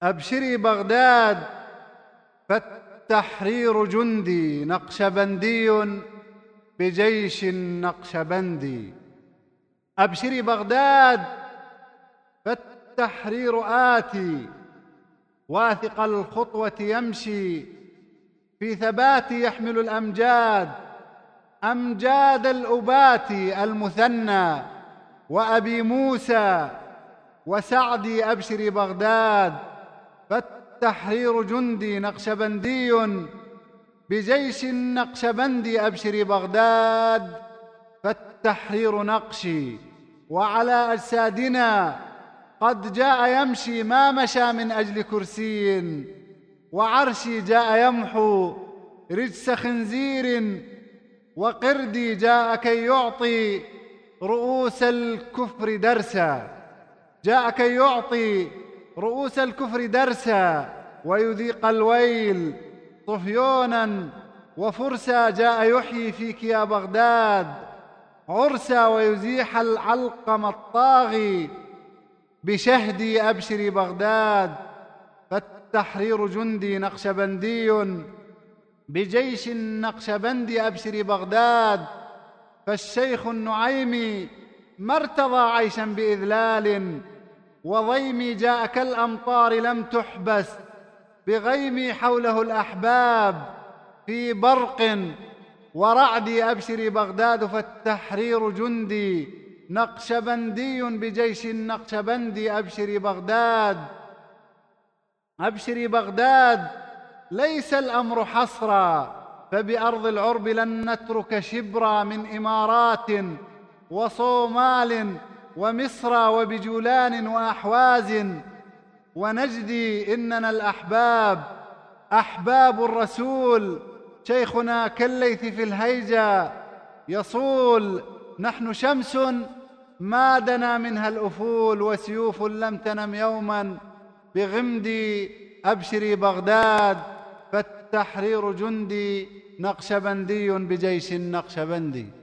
أبشري بغداد فالتحرير جندي نقشبندي بجيش نقشبندي. أبشري بغداد فالتحرير آتي واثق الخطوة يمشي في ثبات يحمل الأمجاد أمجاد الأبات المثنى وأبي موسى وسعدي. أبشري بغداد فالتحرير جندي نقشبندي بجيش نقشبندي. أبشري بغداد فالتحرير نقشي وعلى أجسادنا قد جاء يمشي ما مشى من أجل كرسي وعرشي جاء يمحو رجس خنزير وقردي جاء كي يعطي رؤوس الكفر درسا. جاء كي يعطي رؤوس الكفر درسا ويذيق الويل صهيونا وفرسا. جاء يحيي فيك يا بغداد عرسا ويزيح العلقم الطاغي بشهدي. أبشري بغداد فالتحرير جندي نقشبندي بجيش نقشبندي. أبشري بغداد فالشيخ النعيمي ما ارتضى عيشا بإذلال وضيمي جاء كالأمطار لم تحبس بغيمي حوله الأحباب في برق ورعدي. أبشري بغداد فالتحرير جندي نقشبندي بجيش نقشبندي. أبشري بغداد أبشري بغداد ليس الأمر حصرا فبأرض العرب لن نترك شبرا من إمارات وصومال ومصر وبجولان وأحواز ونجدي. إننا الأحباب أحباب الرسول شيخنا كالليث في الهيجا يصول. نحن شمس ما دنا منها الأفول وسيوف لم تنم يوما بغمدي. أبشري بغداد فالتحرير جندي نقشبندي بجيش نقشبندي.